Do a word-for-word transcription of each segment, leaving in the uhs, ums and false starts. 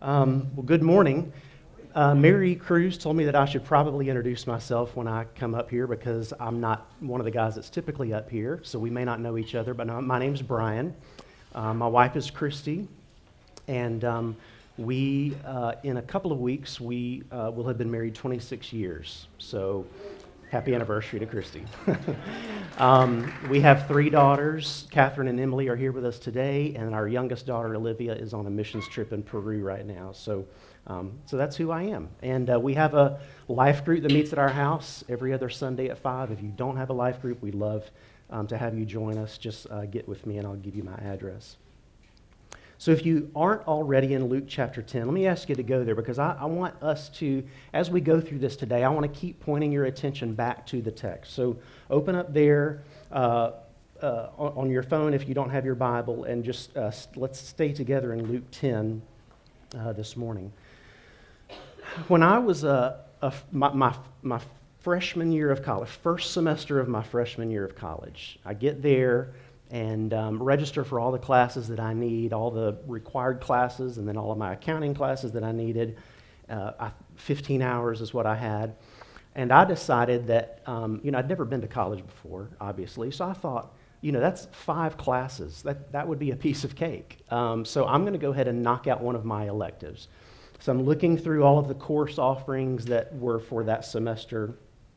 Um, well, good morning. Uh, Mary Cruz told me that I should probably introduce myself when I come up here because I'm not one of the guys that's typically up here, so we may not know each other, but no, my name's Brian. Uh, my wife is Christy, and um, we, uh, in a couple of weeks, we uh, will have been married twenty-six years, so happy anniversary to Christy. um, we have three daughters. Catherine and Emily are here with us today, and our youngest daughter, Olivia, is on a missions trip in Peru right now. So, um, so that's who I am. And uh, we have a life group that meets at our house every other Sunday at five. If you don't have a life group, we'd love um, to have you join us. Just uh, get with me, and I'll give you my address. So if you aren't already in Luke chapter ten, let me ask you to go there because I, I want us to, as we go through this today, I want to keep pointing your attention back to the text. So open up there uh, uh, on, on your phone if you don't have your Bible, and just uh, let's stay together in Luke ten uh, this morning. When I was uh, a, my, my, my freshman year of college, first semester of my freshman year of college, I get there and um, register for all the classes that I need, all the required classes, and then all of my accounting classes that I needed. Uh, I, fifteen hours is what I had. And I decided that, um, you know, I'd never been to college before, obviously, so I thought, you know, that's five classes. That, that would be a piece of cake. Um, so I'm going to go ahead and knock out one of my electives. So I'm looking through all of the course offerings that were for that semester.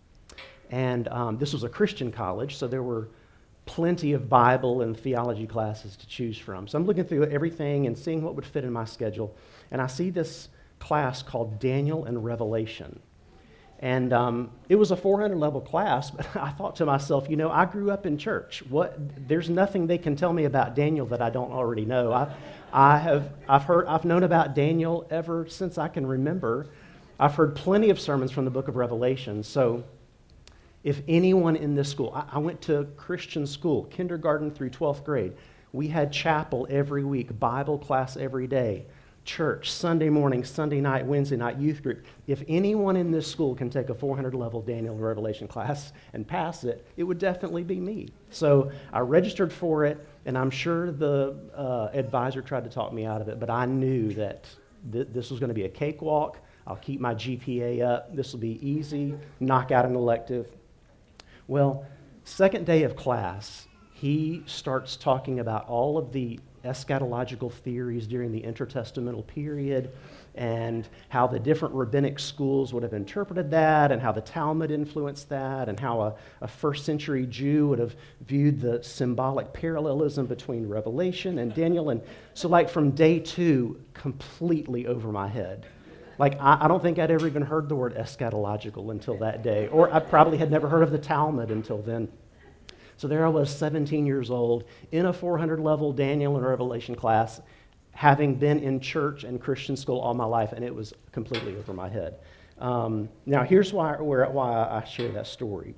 And um, this was a Christian college, so there were plenty of Bible and theology classes to choose from. So I'm looking through everything and seeing what would fit in my schedule. And I see this class called Daniel and Revelation. And um, it was a four hundred level class, but I thought to myself, you know, I grew up in church. What? There's nothing they can tell me about Daniel that I don't already know. I, I have, I've heard, I've known about Daniel ever since I can remember. I've heard plenty of sermons from the book of Revelation. So if anyone in this school, I, I went to Christian school, kindergarten through twelfth grade. We had chapel every week, Bible class every day, church, Sunday morning, Sunday night, Wednesday night, youth group. If anyone in this school can take a four hundred level Daniel and Revelation class and pass it, it would definitely be me. So I registered for it, and I'm sure the uh, advisor tried to talk me out of it, but I knew that th- this was going to be a cakewalk. I'll keep my G P A up. This will be easy, knock out an elective. Well, second day of class, he starts talking about all of the eschatological theories during the intertestamental period and how the different rabbinic schools would have interpreted that and how the Talmud influenced that and how a, a first century Jew would have viewed the symbolic parallelism between Revelation and Daniel. And so like from day two, completely over my head. Like, I, I don't think I'd ever even heard the word eschatological until that day, or I probably had never heard of the Talmud until then. So there I was, seventeen years old, in a four hundred level Daniel and Revelation class, having been in church and Christian school all my life, and it was completely over my head. Um, now, here's why, where, why I share that story.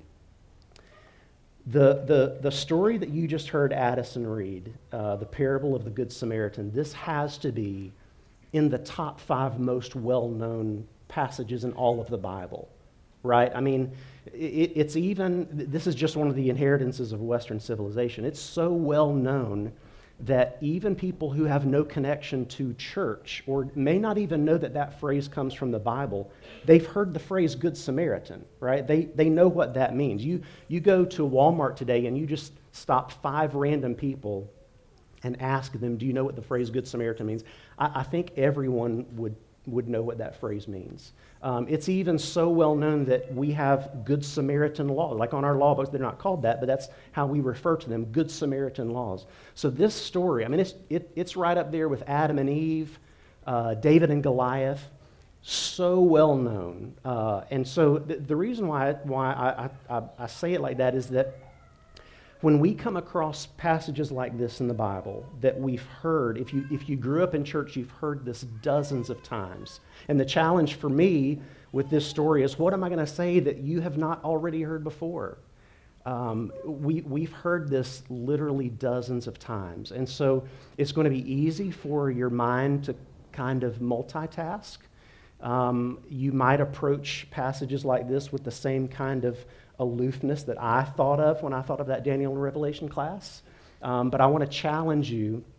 The, the, the story that you just heard Addison read, uh, the parable of the Good Samaritan, this has to be in the top five most well-known passages in all of the Bible, right? I mean, it, it's even, this is just one of the inheritances of Western civilization. It's so well-known that even people who have no connection to church or may not even know that that phrase comes from the Bible, they've heard the phrase Good Samaritan, right? They they know what that means. You, you go to Walmart today and you just stop five random people and ask them, do you know what the phrase Good Samaritan means? I, I think everyone would, would know what that phrase means. Um, it's even so well known that we have Good Samaritan laws. Like on our law books, they're not called that, but that's how we refer to them, Good Samaritan laws. So this story, I mean, it's, it, it's right up there with Adam and Eve, uh, David and Goliath, so well known. Uh, and so the, the reason why, why I, I, I say it like that is that when we come across passages like this in the Bible that we've heard, if you if you grew up in church, you've heard this dozens of times. And the challenge for me with this story is, what am I going to say that you have not already heard before? Um, we, we've heard this literally dozens of times. And so it's going to be easy for your mind to kind of multitask. Um, you might approach passages like this with the same kind of aloofness that I thought of when I thought of that Daniel and Revelation class. Um, but I want to challenge you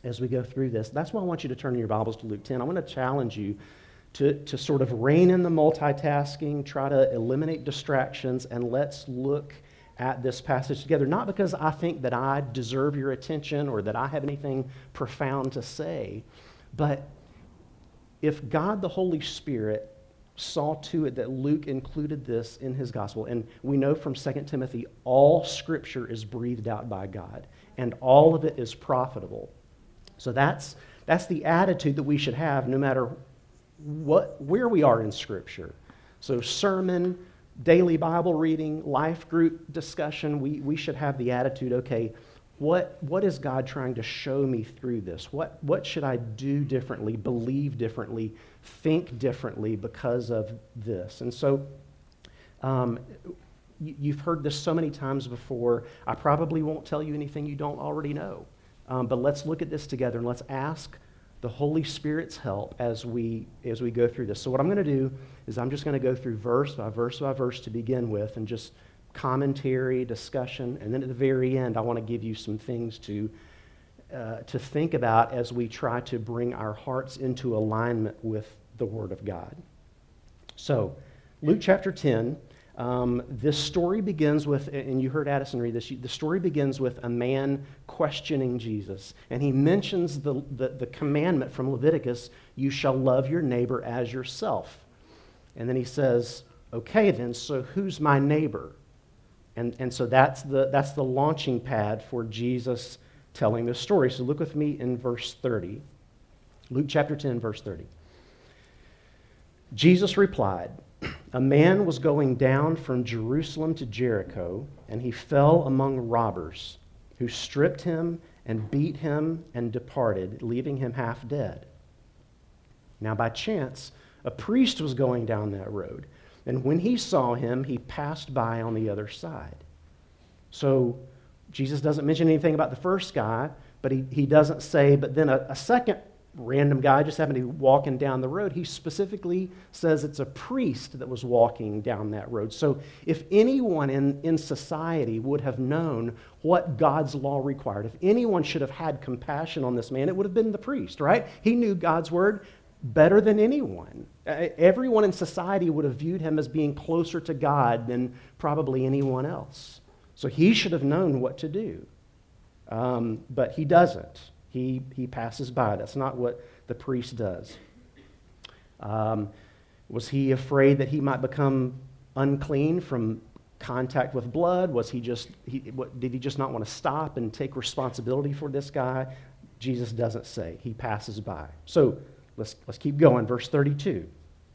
as we go through this. That's why I want you to turn your Bibles to Luke ten. I want to challenge you to, to sort of rein in the multitasking, try to eliminate distractions, and let's look at this passage together. Not because I think that I deserve your attention or that I have anything profound to say, but if God the Holy Spirit saw to it that Luke included this in his gospel, and we know from Second Timothy, all Scripture is breathed out by God, and all of it is profitable. So that's that's the attitude that we should have no matter what where we are in Scripture. So sermon, daily Bible reading, life group discussion, we, we should have the attitude, okay, what what is God trying to show me through this? What what should I do differently, believe differently, think differently because of this? And so um, you, you've heard this so many times before. I probably won't tell you anything you don't already know. Um, but let's look at this together and let's ask the Holy Spirit's help as we as we go through this. So what I'm going to do is I'm just going to go through verse by verse by verse to begin with, and just commentary, discussion, and then at the very end I want to give you some things to uh, to think about as we try to bring our hearts into alignment with the Word of God. So Luke chapter ten, um, this story begins with, and you heard Addison read this, the story begins with a man questioning Jesus. And he mentions the, the, the commandment from Leviticus, you shall love your neighbor as yourself. And then he says, okay then, so who's my neighbor? And, and so that's the, that's the launching pad for Jesus telling this story. So look with me in verse thirty. Luke chapter ten, verse thirty. Jesus replied, a man was going down from Jerusalem to Jericho, and he fell among robbers, who stripped him and beat him and departed, leaving him half dead. Now by chance, a priest was going down that road, and when he saw him, he passed by on the other side. So Jesus doesn't mention anything about the first guy, but he, he doesn't say, but then a, a second random guy just happened to be walking down the road. He specifically says it's a priest that was walking down that road. So if anyone in, in society would have known what God's law required, if anyone should have had compassion on this man, it would have been the priest, right? He knew God's word better than anyone. Everyone in society would have viewed him as being closer to God than probably anyone else. So he should have known what to do. Um, but he doesn't. He, he passes by. That's not what the priest does. Um, was he afraid that he might become unclean from contact with blood? Was he just, he, what, did he just not want to stop and take responsibility for this guy? Jesus doesn't say. He passes by. So let's, let's keep going. Verse thirty-two.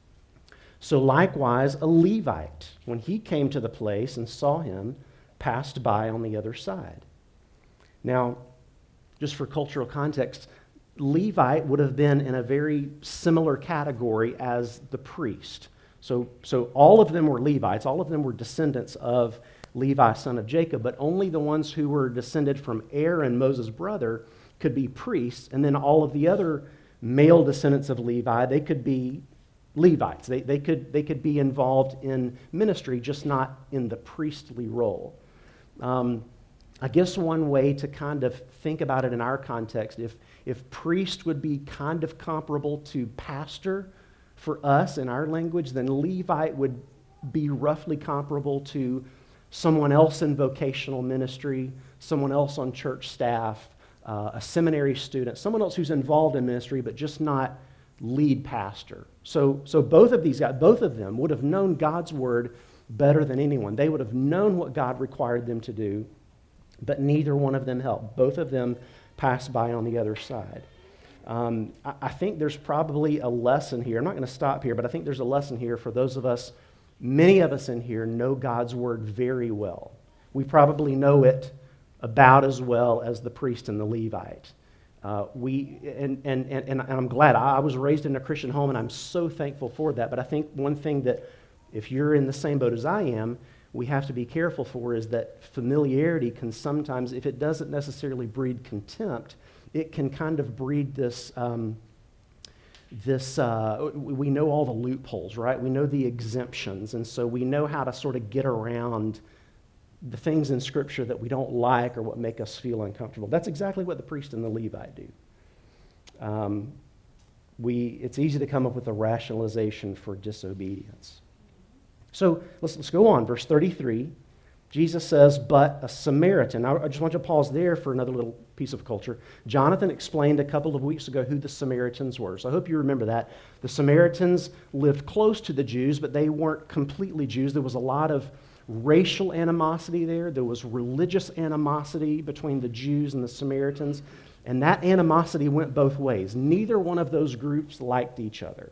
So likewise, a Levite, when he came to the place and saw him, passed by on the other side. Now, just for cultural context, Levite would have been in a very similar category as the priest. So, so all of them were Levites. All of them were descendants of Levi, son of Jacob, but only the ones who were descended from Aaron, Moses' brother, could be priests, and then all of the other male descendants of Levi, they could be Levites. They, they, could, they could be involved in ministry, just not in the priestly role. Um, I guess one way to kind of think about it in our context, if, if priest would be kind of comparable to pastor for us in our language, then Levite would be roughly comparable to someone else in vocational ministry, someone else on church staff, uh, a seminary student, someone else who's involved in ministry but just not lead pastor. So, so both of these guys, both of them would have known God's word better than anyone. They would have known what God required them to do, but neither one of them helped. Both of them passed by on the other side. Um, I, I think there's probably a lesson here. I'm not going to stop here, but I think there's a lesson here for those of us, many of us in here know God's word very well. We probably know it about as well as the priest and the Levite. Uh, we and, and, and, and I'm glad. I, I was raised in a Christian home, and I'm so thankful for that. But I think one thing that, if you're in the same boat as I am, we have to be careful for is that familiarity can sometimes, if it doesn't necessarily breed contempt, it can kind of breed this, um, this uh, we know all the loopholes, right? We know the exemptions, and so we know how to sort of get around the things in Scripture that we don't like or what make us feel uncomfortable. That's exactly what the priest and the Levite do. um, we, it's easy to come up with a rationalization for disobedience. So let's, let's go on. Verse thirty-three, Jesus says, but a Samaritan. I, I just want you to pause there for another little piece of culture. Jonathan explained a couple of weeks ago who the Samaritans were. So I hope you remember that. The Samaritans lived close to the Jews, but they weren't completely Jews. There was a lot of racial animosity there. There was religious animosity between the Jews and the Samaritans. And that animosity went both ways. Neither one of those groups liked each other.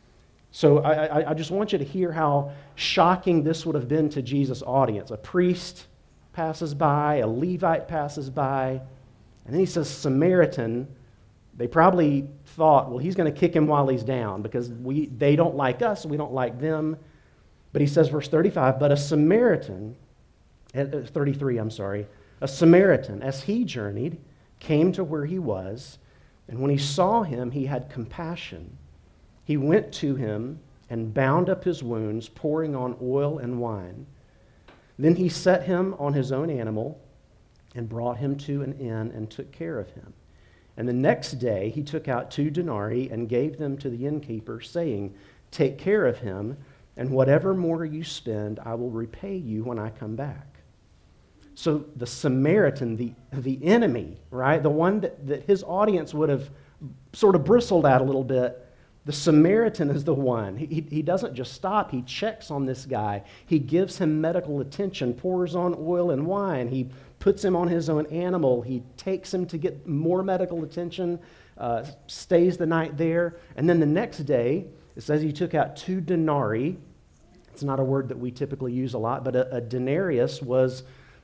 So I, I, I just want you to hear how shocking this would have been to Jesus' audience. A priest passes by, a Levite passes by, and then he says Samaritan. They probably thought, well, he's going to kick him while he's down because we they don't like us, we don't like them. But he says, verse thirty-five, but a Samaritan, thirty-three, I'm sorry, a Samaritan, as he journeyed, came to where he was, and when he saw him, he had compassion. He went to him and bound up his wounds, pouring on oil and wine. Then he set him on his own animal and brought him to an inn and took care of him. And the next day he took out two denarii and gave them to the innkeeper, saying, take care of him, and whatever more you spend, I will repay you when I come back. So the Samaritan, the, the enemy, right, the one that, that his audience would have sort of bristled at a little bit, the Samaritan is the one. He, he doesn't just stop. He checks on this guy. He gives him medical attention, pours on oil and wine. He puts him on his own animal. He takes him to get more medical attention, uh, stays the night there. And then the next day, it says he took out two denarii. It's not a word that we typically use a lot, but a, a denarius was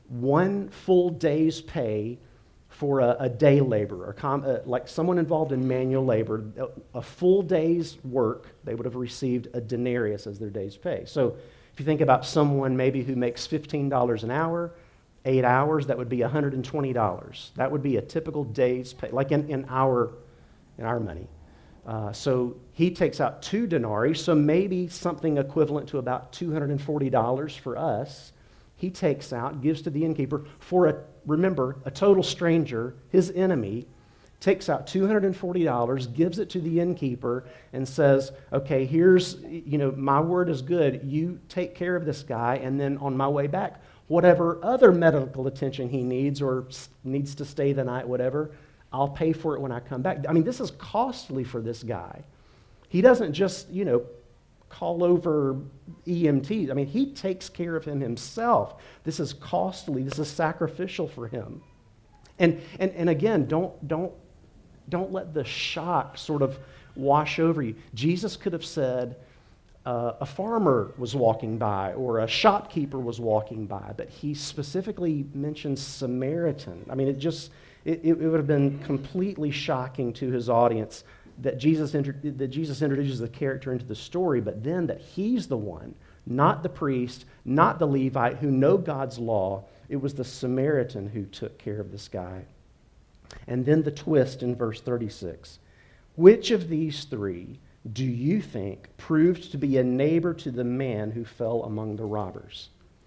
one full day's pay for a, a day laborer, com, uh, like someone involved in manual labor. A, a full day's work, they would have received a denarius as their day's pay. So if you think about someone maybe who makes fifteen dollars an hour, eight hours, that would be one hundred twenty dollars. That would be a typical day's pay, like in, in, our, in our money. Uh, so he takes out two denarii, so maybe something equivalent to about two hundred forty dollars for us. He takes out, gives to the innkeeper for a, remember, a total stranger, his enemy, takes out two hundred forty dollars, gives it to the innkeeper, and says, okay, here's, you know, my word is good. You take care of this guy, and then on my way back, whatever other medical attention he needs or needs to stay the night, whatever, I'll pay for it when I come back. I mean, this is costly for this guy. He doesn't just, you know, call over E M Ts. I mean, he takes care of him himself. This is costly. This is sacrificial for him. And and and again, don't don't don't let the shock sort of wash over you. Jesus could have said uh, a farmer was walking by or a shopkeeper was walking by, but he specifically mentions Samaritan. I mean, it just it, it would have been completely shocking to his audience that Jesus, that Jesus introduces the character into the story, but then that he's the one, not the priest, not the Levite, who know God's law. It was the Samaritan who took care of this guy. And then the twist in verse thirty-six. Which of these three do you think proved to be a neighbor to the man who fell among the robbers?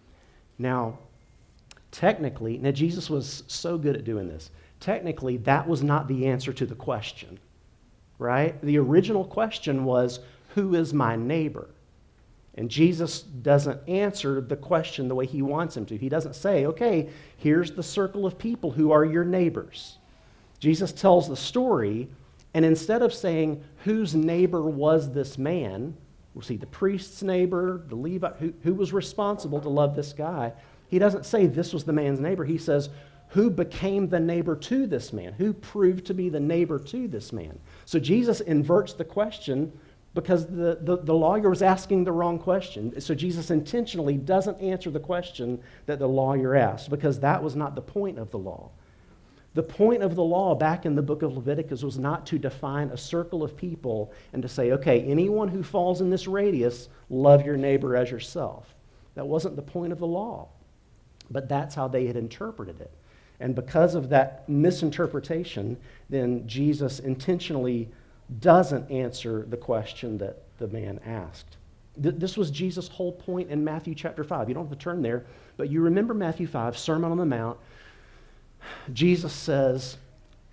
Now, technically, now Jesus was so good at doing this. Technically, that was not the answer to the question. Right? The original question was, who is my neighbor? And Jesus doesn't answer the question the way he wants him to. He doesn't say, okay, here's the circle of people who are your neighbors. Jesus tells the story, and instead of saying, whose neighbor was this man, we'll see the priest's neighbor, the Levite, who, who was responsible to love this guy, he doesn't say this was the man's neighbor. He says, who became the neighbor to this man? Who proved to be the neighbor to this man? So Jesus inverts the question because the, the, the lawyer was asking the wrong question. So Jesus intentionally doesn't answer the question that the lawyer asked because that was not the point of the law. The point of the law back in the book of Leviticus was not to define a circle of people and to say, okay, anyone who falls in this radius, love your neighbor as yourself. That wasn't the point of the law. But that's how they had interpreted it. And because of that misinterpretation, then Jesus intentionally doesn't answer the question that the man asked. Th- this was Jesus' whole point in Matthew chapter five. You don't have to turn there, but you remember Matthew five, Sermon on the Mount. Jesus says,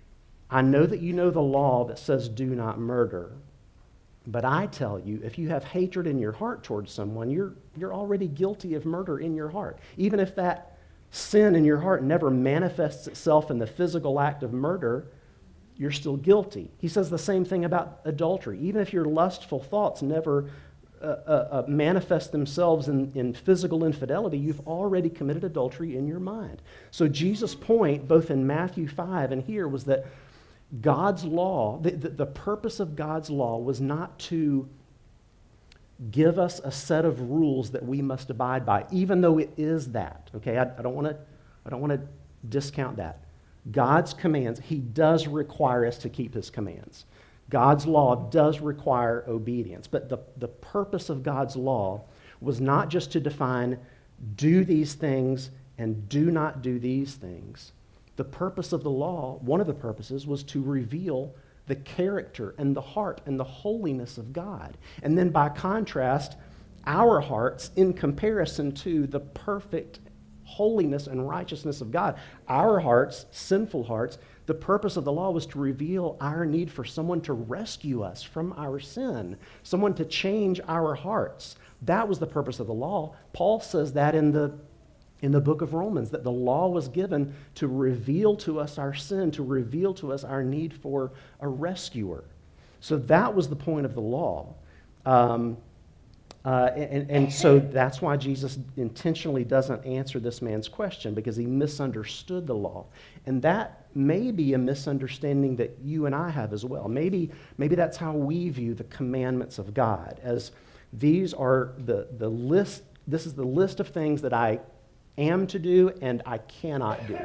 I know that you know the law that says do not murder. But I tell you, if you have hatred in your heart towards someone, you're, you're already guilty of murder in your heart. Even if that sin in your heart never manifests itself in the physical act of murder, you're still guilty. He says the same thing about adultery. Even if your lustful thoughts never uh, uh, uh, manifest themselves in, in physical infidelity, you've already committed adultery in your mind. So Jesus' point, both in Matthew five and here, was that God's law, the, the, the purpose of God's law was not to give us a set of rules that we must abide by, even though it is that. Okay, I, I don't want to, I don't want to discount that. God's commands, He does require us to keep His commands. God's law does require obedience, but the, the purpose of God's law was not just to define do these things and do not do these things. The purpose of the law, one of the purposes, was to reveal the character and the heart and the holiness of God. And then by contrast, our hearts in comparison to the perfect holiness and righteousness of God. Our hearts, sinful hearts, the purpose of the law was to reveal our need for someone to rescue us from our sin, someone to change our hearts. That was the purpose of the law. Paul says that in the in the book of Romans, that the law was given to reveal to us our sin, to reveal to us our need for a rescuer. So that was the point of the law. Um, uh, and, and so that's why Jesus intentionally doesn't answer this man's question, because he misunderstood the law. And that may be a misunderstanding that you and I have as well. Maybe, maybe that's how we view the commandments of God, as these are the, the list, this is the list of things that I am to do and I cannot do.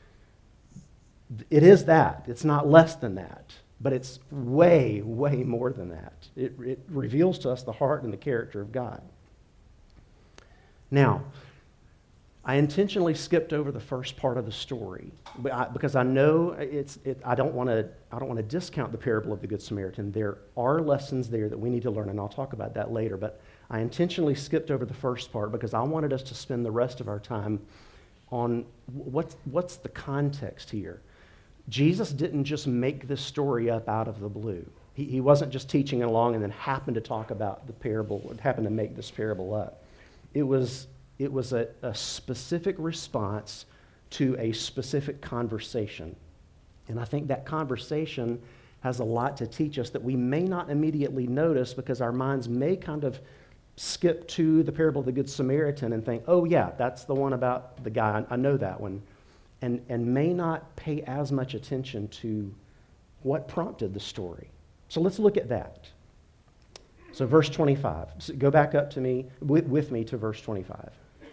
It is that. It's not less than that, but it's way, way more than that. It, it reveals to us the heart and the character of God. Now, I intentionally skipped over the first part of the story because I know it's. It, I don't want to. I don't want to discount the parable of the Good Samaritan. There are lessons there that we need to learn, and I'll talk about that later. But I intentionally skipped over the first part because I wanted us to spend the rest of our time on what's what's the context here. Jesus didn't just make this story up out of the blue. He, he wasn't just teaching along and then happened to talk about the parable, happened to make this parable up. It was. It was a, a specific response to a specific conversation. And I think that conversation has a lot to teach us that we may not immediately notice because our minds may kind of skip to the parable of the Good Samaritan and think, oh yeah, that's the one about the guy, I know that one, and, and may not pay as much attention to what prompted the story. So let's look at that. So verse twenty-five, so go back up to me, with, with me to verse twenty-five.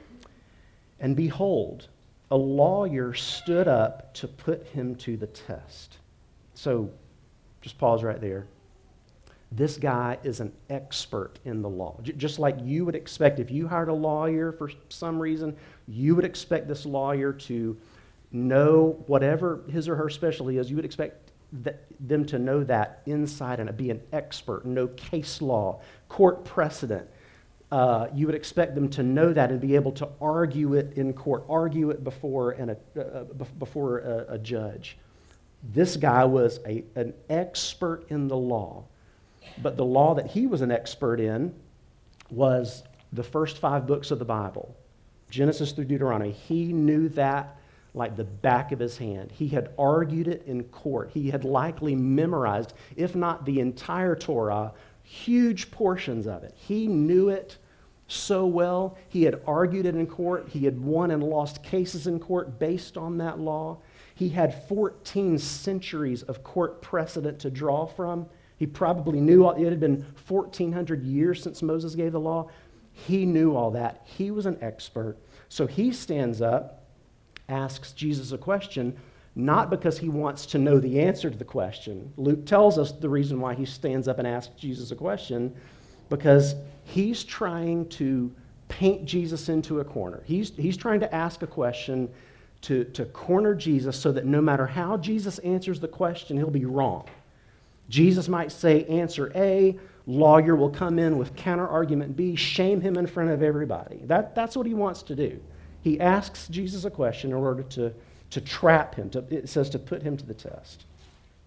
And behold, a lawyer stood up to put him to the test. So just pause right there. This guy is an expert in the law. J- just like you would expect, if you hired a lawyer for some reason, you would expect this lawyer to know whatever his or her specialty is. You would expect that, them to know that inside and be an expert, know case law, court precedent. Uh, you would expect them to know that and be able to argue it in court, argue it before an, uh, before a, a judge. This guy was a, an expert in the law, but the law that he was an expert in was the first five books of the Bible, Genesis through Deuteronomy. He knew that like the back of his hand. He had argued it in court. He had likely memorized, if not the entire Torah, huge portions of it. He knew it so well. He had argued it in court. He had won and lost cases in court based on that law. He had fourteen centuries of court precedent to draw from. He probably knew all, it had been fourteen hundred years since Moses gave the law. He knew all that. He was an expert. So he stands up, asks Jesus a question, not because he wants to know the answer to the question. Luke tells us the reason why he stands up and asks Jesus a question, because he's trying to paint Jesus into a corner. He's, he's trying to ask a question to, to corner Jesus so that no matter how Jesus answers the question, he'll be wrong. Jesus might say answer A, lawyer will come in with counter-argument B, shame him in front of everybody. That, that's what he wants to do. He asks Jesus a question in order to to trap him, to, it says to put him to the test.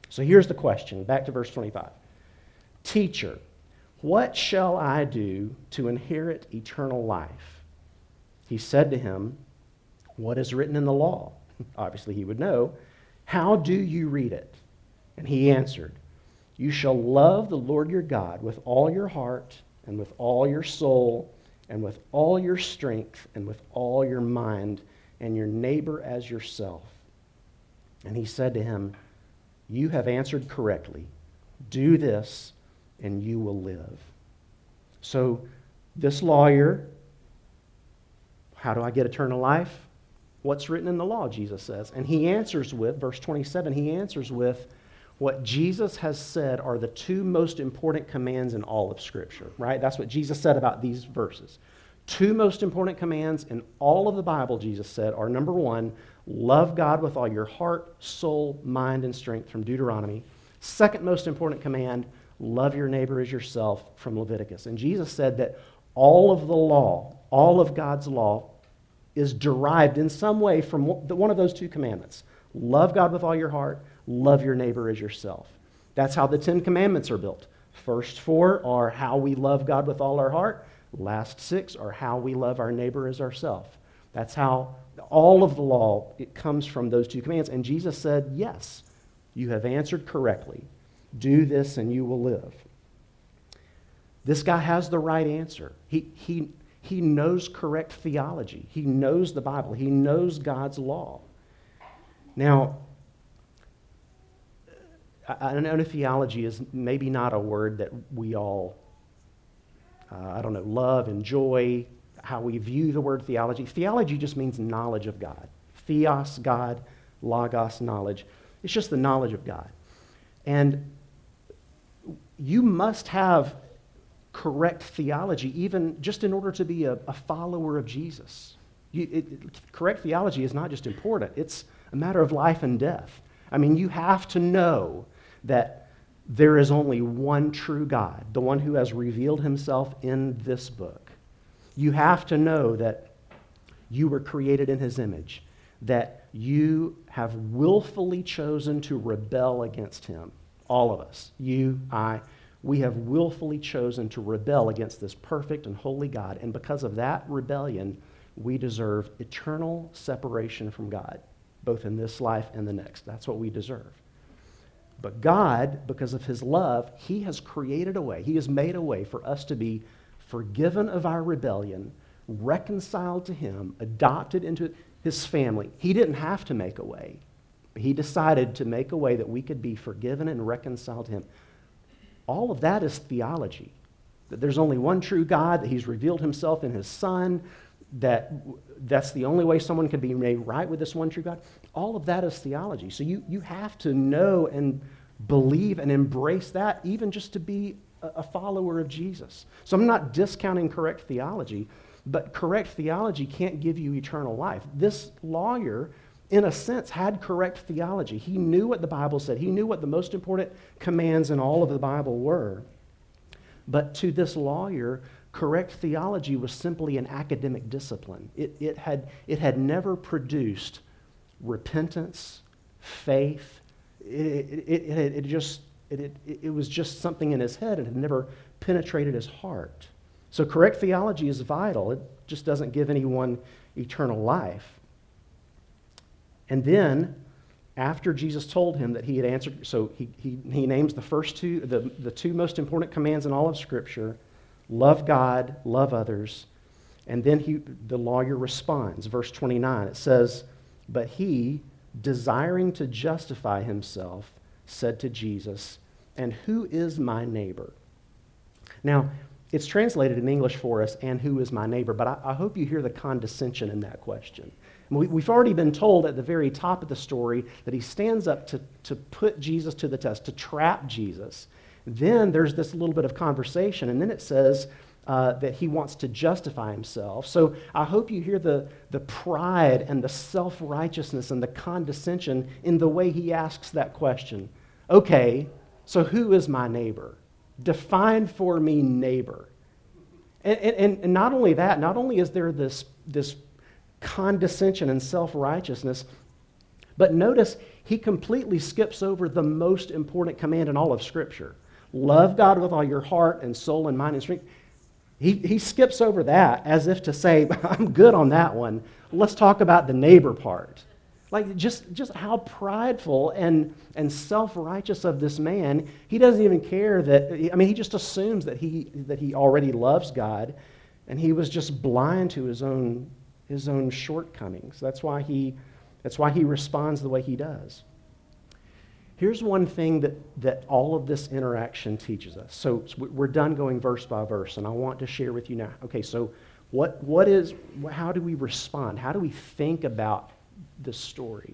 So here's the question, back to verse twenty-five. Teacher, what shall I do to inherit eternal life? He said to him, what is written in the law? Obviously he would know. How do you read it? And he answered, you shall love the Lord your God with all your heart and with all your soul and with all your strength and with all your mind, and your neighbor as yourself. And he said to him, you have answered correctly. Do this, and you will live. So this lawyer, how do I get eternal life? What's written in the law, Jesus says. And he answers with, verse twenty-seven, he answers with what Jesus has said are the two most important commands in all of Scripture, right? That's what Jesus said about these verses. Two most important commands in all of the Bible, Jesus said, are number one, love God with all your heart, soul, mind, and strength from Deuteronomy. Second most important command, love your neighbor as yourself from Leviticus. And Jesus said that all of the law, all of God's law, is derived in some way from one of those two commandments. Love God with all your heart, love your neighbor as yourself. That's how the Ten Commandments are built. First four are how we love God with all our heart. Last six are how we love our neighbor as ourselves. That's how all of the law, it comes from those two commands. And Jesus said, yes, you have answered correctly. Do this and you will live. This guy has the right answer. He, he, he knows correct theology. He knows the Bible. He knows God's law. Now, I know theology is maybe not a word that we all, uh, I don't know, love, enjoy, how we view the word theology. Theology just means knowledge of God. Theos, God, logos, knowledge. It's just the knowledge of God. And you must have correct theology even just in order to be a, a follower of Jesus. You, it, it, correct theology is not just important. It's a matter of life and death. I mean, you have to know that there is only one true God, the one who has revealed himself in this book. You have to know that you were created in his image, that you have willfully chosen to rebel against him. All of us, you, I, we have willfully chosen to rebel against this perfect and holy God, and because of that rebellion, we deserve eternal separation from God, both in this life and the next. That's what we deserve. But God, because of his love, he has created a way, he has made a way for us to be forgiven of our rebellion, reconciled to him, adopted into his family. He didn't have to make a way. He decided to make a way that we could be forgiven and reconciled to him. All of that is theology. That there's only one true God, that he's revealed himself in his Son, that that's the only way someone can be made right with this one true God. All of that is theology. So you, you have to know and believe and embrace that even just to be a, a follower of Jesus. So I'm not discounting correct theology, but correct theology can't give you eternal life. This lawyer, in a sense, had correct theology. He knew what the Bible said. He knew what the most important commands in all of the Bible were. But to this lawyer, correct theology was simply an academic discipline. It, it, had, it had never produced repentance, faith. It, it, it, it, just, it, it, it was just something in his head and had never penetrated his heart. So correct theology is vital. It just doesn't give anyone eternal life. And then, after Jesus told him that he had answered, so he, he, he names the first two, the, the two most important commands in all of Scripture, love God, love others. And then he, the lawyer responds. Verse twenty-nine, it says, but he, desiring to justify himself, said to Jesus, and who is my neighbor? Now, it's translated in English for us, and who is my neighbor, but I, I hope you hear the condescension in that question. We, we've already been told at the very top of the story that he stands up to, to put Jesus to the test, to trap Jesus. Then there's this little bit of conversation, and then it says uh, that he wants to justify himself. So I hope you hear the, the pride and the self-righteousness and the condescension in the way he asks that question. Okay, so who is my neighbor? Define for me neighbor. And, and, and not only that, not only is there this, this condescension and self-righteousness, But notice he completely skips over the most important command in all of Scripture. Love God with all your heart and soul and mind and strength. He, he skips over that as if to say, I'm good on that one. Let's talk about the neighbor part. Like just, just how prideful and, and self-righteous of this man. He doesn't even care that, I mean, he just assumes that he, that he already loves God, and he was just blind to his own, his own shortcomings. That's why he, that's why he responds the way he does. Here's one thing that, that all of this interaction teaches us. So, so we're done going verse by verse, and I want to share with you now. Okay, so what what is, how do we respond? How do we think about this story?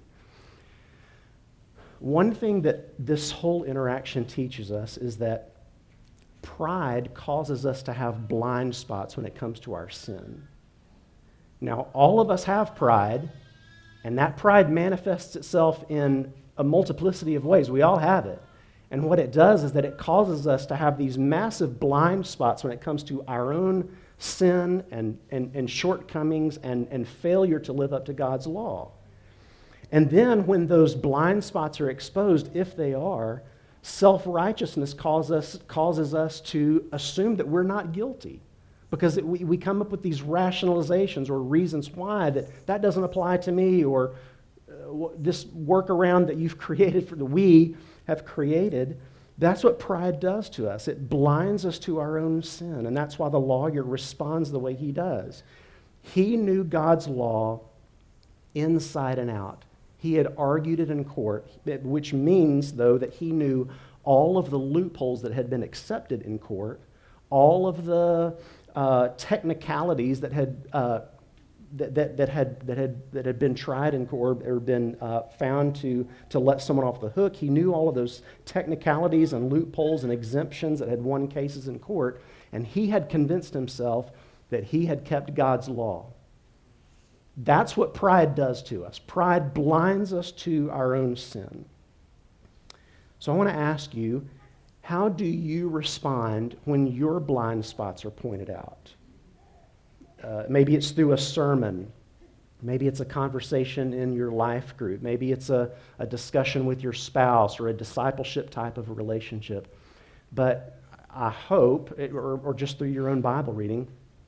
One thing that this whole interaction teaches us is that pride causes us to have blind spots when it comes to our sin. Now, all of us have pride, and that pride manifests itself in a multiplicity of ways. We all have it. And what it does is that it causes us to have these massive blind spots when it comes to our own sin and, and, and shortcomings and, and failure to live up to God's law. And then when those blind spots are exposed, if they are, self-righteousness causes us, causes us to assume that we're not guilty. Because it, we, we come up with these rationalizations or reasons why that that doesn't apply to me, or uh, this workaround that you've created, for the we have created. That's what pride does to us. It blinds us to our own sin, and that's why the lawyer responds the way he does. He knew God's law inside and out. He had argued it in court, which means, though, that he knew all of the loopholes that had been accepted in court, all of the uh, technicalities that had uh, that, that, that had that had that had been tried in court or been uh, found to to let someone off the hook. He knew all of those technicalities and loopholes and exemptions that had won cases in court, and he had convinced himself that he had kept God's law. That's what pride does to us. Pride blinds us to our own sin. So I want to ask you, how do you respond when your blind spots are pointed out? Uh, maybe it's through a sermon. Maybe it's a conversation in your life group. Maybe it's a, a discussion with your spouse or a discipleship type of a relationship. But I hope, or, or just through your own Bible reading,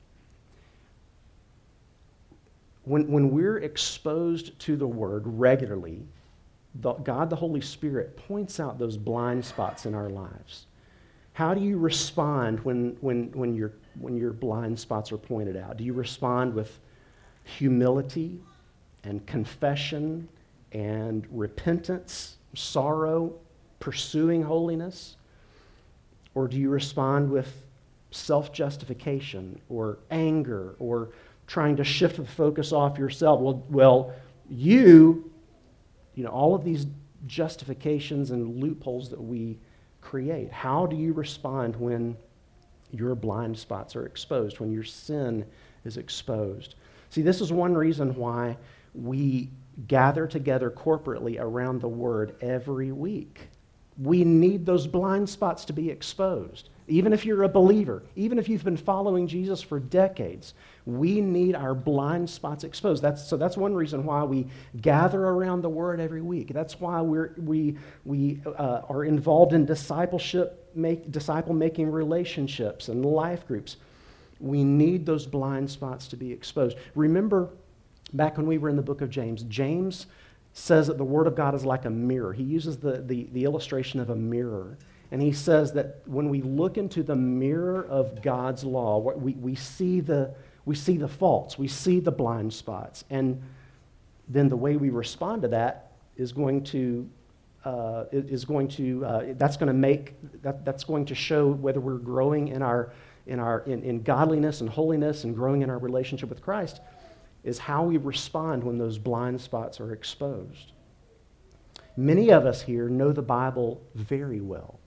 when, when we're exposed to the Word regularly, the, God the Holy Spirit points out those blind spots in our lives. How do you respond when, when, when, your, when your blind spots are pointed out? Do you respond with humility and confession and repentance, sorrow, pursuing holiness? Or do you respond with self-justification or anger or trying to shift the focus off yourself? Well, well, you, you know, all of these justifications and loopholes that we create. How do you respond when your blind spots are exposed, when your sin is exposed? See, this is one reason why we gather together corporately around the Word every week. We need those blind spots to be exposed. Even if you're a believer, even if you've been following Jesus for decades, we need our blind spots exposed. That's, so that's one reason why we gather around the Word every week. That's why we're, we, we uh, are involved in discipleship, make, disciple-making relationships and life groups. We need those blind spots to be exposed. Remember, back when we were in the book of James, James says that the Word of God is like a mirror. He uses the, the, the illustration of a mirror. And he says that when we look into the mirror of God's law, we, we, see the, we see the faults, we see the blind spots. And then the way we respond to that is going to, uh, is going to uh, that's going to make, that, that's going to show whether we're growing in our, in, our in, in godliness and holiness and growing in our relationship with Christ, is how we respond when those blind spots are exposed. Many of us here know the Bible very well.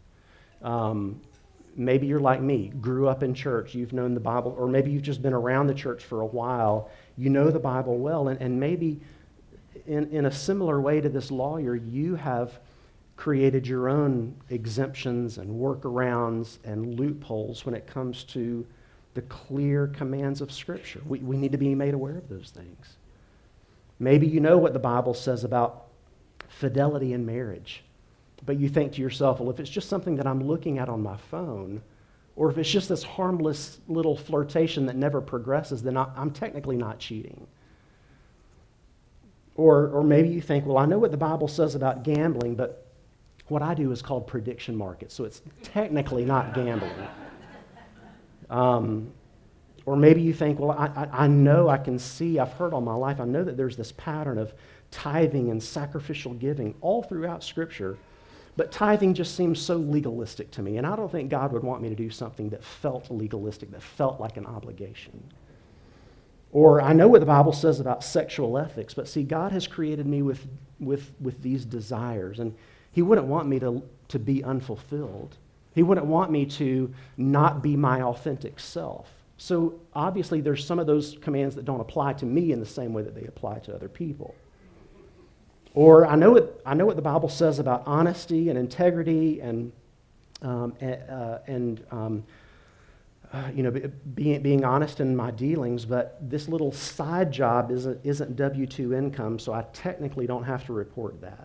Um, maybe you're like me, grew up in church, you've known the Bible, or maybe you've just been around the church for a while, you know the Bible well, and, and maybe in, in a similar way to this lawyer, you have created your own exemptions and workarounds and loopholes when it comes to the clear commands of Scripture. We, we need to be made aware of those things. Maybe you know what the Bible says about fidelity in marriage. But you think to yourself, well, if it's just something that I'm looking at on my phone, or if it's just this harmless little flirtation that never progresses, then I, I'm technically not cheating. Or, or maybe you think, well, I know what the Bible says about gambling, but what I do is called prediction markets, so it's technically not gambling. Um, or maybe you think, well, I, I, I know, I can see, I've heard all my life, I know that there's this pattern of tithing and sacrificial giving all throughout Scripture, but tithing just seems so legalistic to me, and I don't think God would want me to do something that felt legalistic, that felt like an obligation. Or I know what the Bible says about sexual ethics, but see, God has created me with, with, with these desires, and He wouldn't want me to, to be unfulfilled. He wouldn't want me to not be my authentic self. So obviously there's some of those commands that don't apply to me in the same way that they apply to other people. Or I know what, I know what the Bible says about honesty and integrity and, um, uh, and um, Uh, you know, being, being honest in my dealings, but this little side job isn't, isn't W two income, so I technically don't have to report that.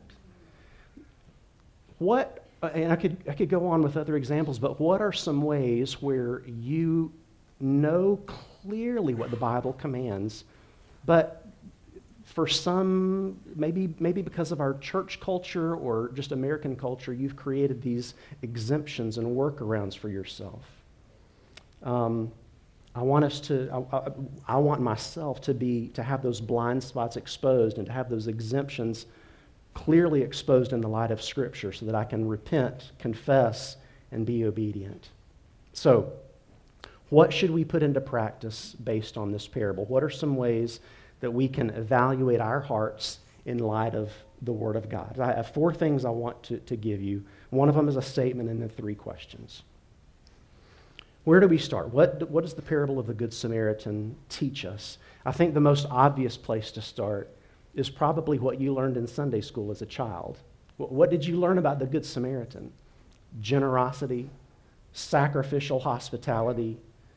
What, and I could, I could go on with other examples, but what are some ways where you know clearly what the Bible commands, but for some, maybe, maybe because of our church culture or just American culture, you've created these exemptions and workarounds for yourself? Um, I want us to, I, I, I want myself to be, to have those blind spots exposed and to have those exemptions clearly exposed in the light of Scripture so that I can repent, confess, and be obedient. So, what should we put into practice based on this parable? What are some ways that we can evaluate our hearts in light of the Word of God? I have four things I want to, to give you. One of them is a statement and then three questions. Where do we start? What, what does the parable of the Good Samaritan teach us? I think the most obvious place to start is probably what you learned in Sunday school as a child. What, what did you learn about the Good Samaritan? Generosity, sacrificial hospitality,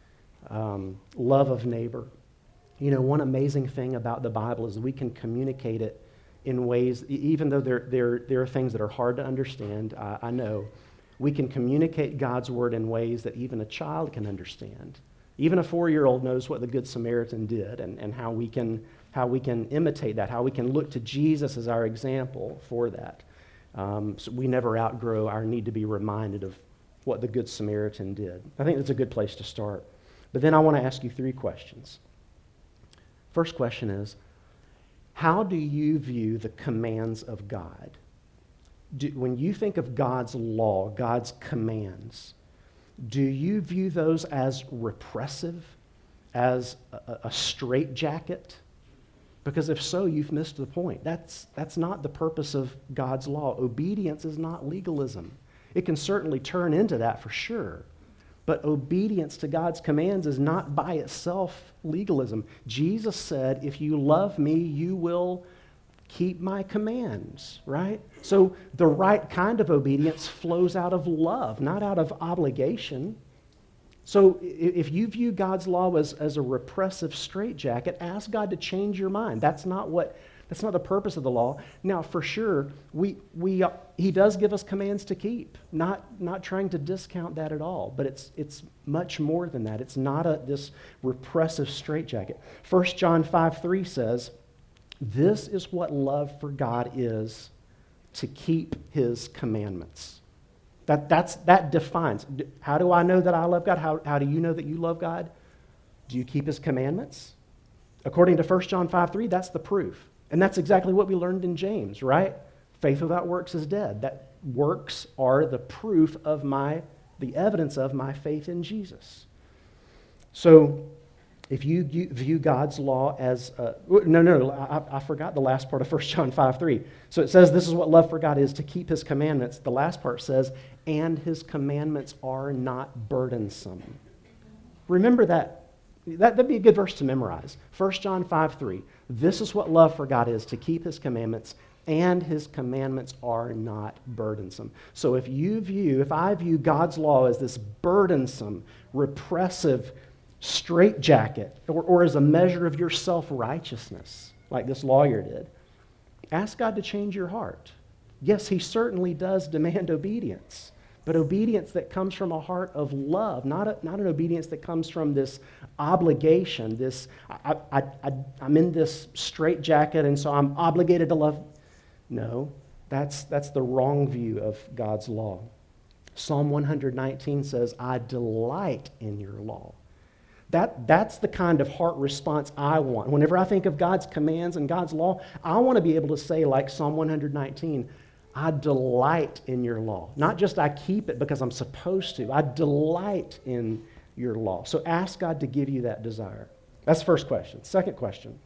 um, love of neighbor. You know, one amazing thing about the Bible is that we can communicate it in ways, even though there, there, there are things that are hard to understand, uh, I know, we can communicate God's word in ways that even a child can understand. Even a four-year-old knows what the Good Samaritan did and, and how we can how we can imitate that, how we can look to Jesus as our example for that. Um, so we never outgrow our need to be reminded of what the Good Samaritan did. I think that's a good place to start. But then I want to ask you three questions. First question is, how do you view the commands of God? Do, when you think of God's law, God's commands, do you view those as repressive, as a, a straitjacket? Because if so, you've missed the point. That's, that's not the purpose of God's law. Obedience is not legalism. It can certainly turn into that for sure. But obedience to God's commands is not by itself legalism. Jesus said, if you love me, you will keep my commands, right? So the right kind of obedience flows out of love, not out of obligation. So if you view God's law as, as a repressive straitjacket, ask God to change your mind. That's not what, that's not the purpose of the law. Now, for sure, we, we, uh, He does give us commands to keep, not, not trying to discount that at all, but it's, it's much more than that. It's not a, this repressive straitjacket. First John five three says, this is what love for God is, to keep His commandments. That, that's, that defines. How do I know that I love God? How, how do you know that you love God? Do you keep His commandments? According to First John five three, that's the proof. And that's exactly what we learned in James, right? Faith without works is dead. That works are the proof of my, the evidence of my faith in Jesus. So, if you view God's law as, uh, no, no, no, I, I forgot the last part of First John five three. So it says this is what love for God is, to keep His commandments. The last part says, and His commandments are not burdensome. Remember that. that that'd be a good verse to memorize. First John five three. This is what love for God is, to keep His commandments, and His commandments are not burdensome. So if you view, if I view God's law as this burdensome, repressive straitjacket, or, or as a measure of your self-righteousness, like this lawyer did, ask God to change your heart. Yes, he certainly does demand obedience, but obedience that comes from a heart of love, not, a, not an obedience that comes from this obligation, this, I, I, I, I'm in this straitjacket and so I'm obligated to love. No, that's, that's the wrong view of God's law. Psalm one nineteen says, I delight in your law. That, that's the kind of heart response I want. Whenever I think of God's commands and God's law, I want to be able to say, like Psalm one nineteen, I delight in your law. Not just I keep it because I'm supposed to. I delight in your law. So ask God to give you that desire. That's the first question. Second question,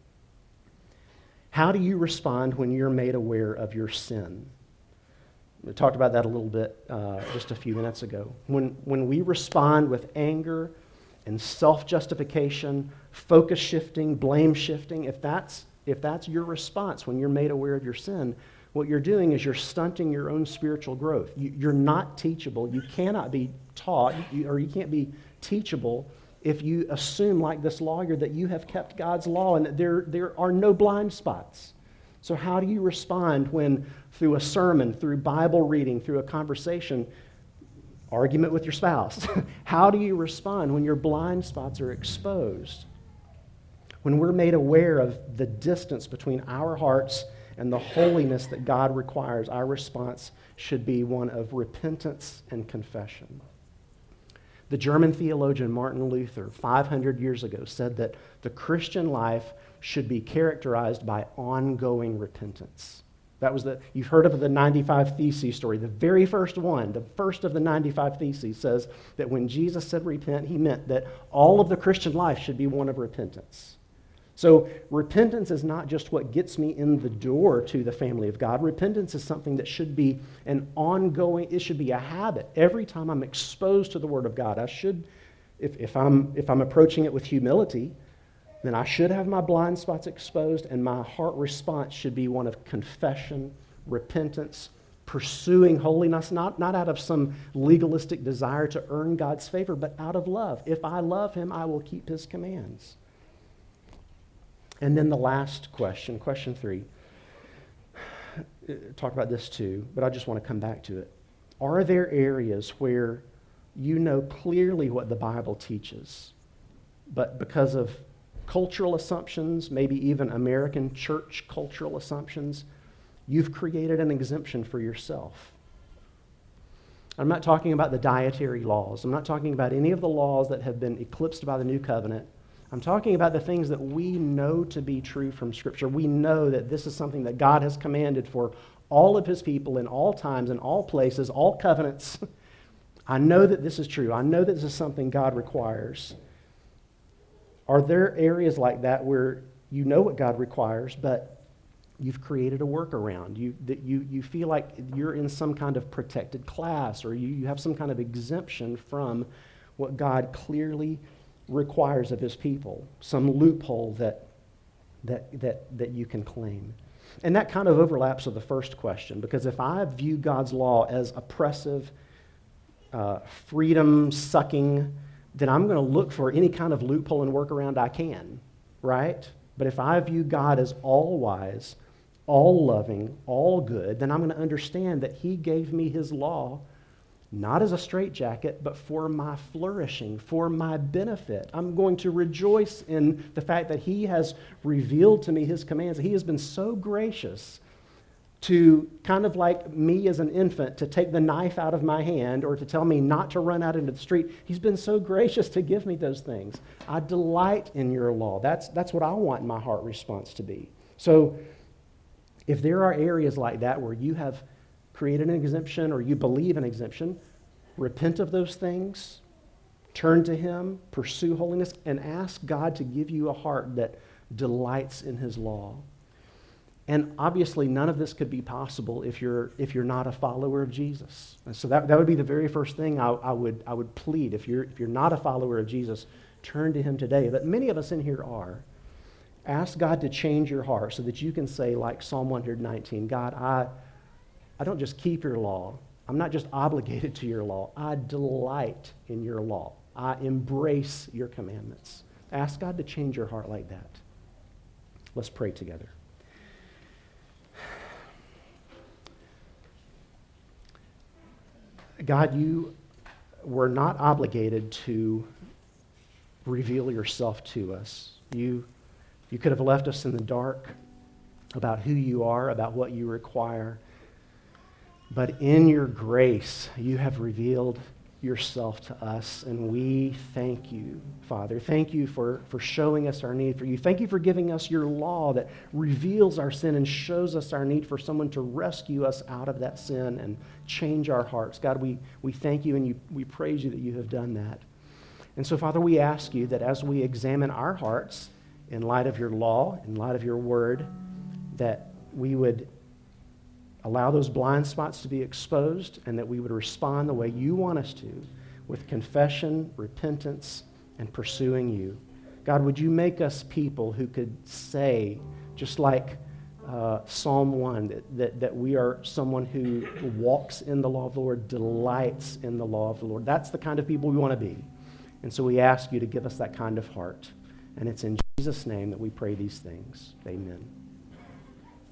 how do you respond when you're made aware of your sin? We talked about that a little bit uh, just a few minutes ago. When, when we respond with anger and self-justification, focus shifting, blame shifting, if that's, if that's your response when you're made aware of your sin, what you're doing is you're stunting your own spiritual growth. You, you're not teachable. You cannot be taught, you, or you can't be teachable if you assume, like this lawyer, that you have kept God's law and that there, there are no blind spots. So how do you respond when through a sermon, through Bible reading, through a conversation, argument with your spouse, how do you respond when your blind spots are exposed? When we're made aware of the distance between our hearts and the holiness that God requires, our response should be one of repentance and confession. The German theologian Martin Luther, five hundred years ago, said that the Christian life should be characterized by ongoing repentance. That was the, you've heard of the ninety-five Theses story. The very first one, the first of the ninety-five Theses, says that when Jesus said repent, he meant that all of the Christian life should be one of repentance. So repentance is not just what gets me in the door to the family of God. Repentance is something that should be an ongoing, it should be a habit. Every time I'm exposed to the Word of God, I should, if, if I'm if I'm approaching it with humility, then I should have my blind spots exposed, and my heart response should be one of confession, repentance, pursuing holiness, not, not out of some legalistic desire to earn God's favor, but out of love. If I love Him, I will keep His commands. And then the last question, question three, talk about this too, but I just want to come back to it. Are there areas where you know clearly what the Bible teaches, but because of cultural assumptions, maybe even American church cultural assumptions, you've created an exemption for yourself? I'm not talking about the dietary laws. I'm not talking about any of the laws that have been eclipsed by the New Covenant. I'm talking about the things that we know to be true from Scripture. We know that this is something that God has commanded for all of His people in all times, in all places, all covenants. I know that this is true. I know that this is something God requires. Are there areas like that where you know what God requires, but you've created a workaround? You, that you, you feel like you're in some kind of protected class, or you, you have some kind of exemption from what God clearly requires of His people, some loophole that, that, that, that you can claim. And that kind of overlaps with the first question, because if I view God's law as oppressive, uh, freedom-sucking, then I'm going to look for any kind of loophole and workaround I can, right? But if I view God as all-wise, all-loving, all-good, then I'm going to understand that He gave me His law not as a straitjacket, but for my flourishing, for my benefit. I'm going to rejoice in the fact that He has revealed to me His commands. He has been so gracious to, kind of like me as an infant, to take the knife out of my hand or to tell me not to run out into the street. He's been so gracious to give me those things. I delight in your law. That's, that's what I want my heart response to be. So if there are areas like that where you have created an exemption or you believe an exemption, repent of those things, turn to Him, pursue holiness, and ask God to give you a heart that delights in His law. And obviously, none of this could be possible if you're if you're not a follower of Jesus. And so that, that would be the very first thing I, I would I would plead. If you're if you're not a follower of Jesus, turn to Him today. But many of us in here are. Ask God to change your heart so that you can say, like Psalm one nineteen, God, I I don't just keep your law. I'm not just obligated to your law. I delight in your law. I embrace your commandments. Ask God to change your heart like that. Let's pray together. God, you were not obligated to reveal yourself to us. You, you could have left us in the dark about who you are, about what you require. But in your grace, you have revealed yourself to us, and we thank you, Father. Thank you for, for showing us our need for you. Thank you for giving us your law that reveals our sin and shows us our need for someone to rescue us out of that sin and change our hearts. God, we, we thank you and you, we praise you that you have done that. And so, Father, we ask you that as we examine our hearts in light of your law, in light of your word, that we would allow those blind spots to be exposed and that we would respond the way you want us to, with confession, repentance, and pursuing you. God, would you make us people who could say, just like uh, Psalm one, that, that, that we are someone who walks in the law of the Lord, delights in the law of the Lord. That's the kind of people we want to be. And so we ask you to give us that kind of heart. And it's in Jesus' name that we pray these things. Amen.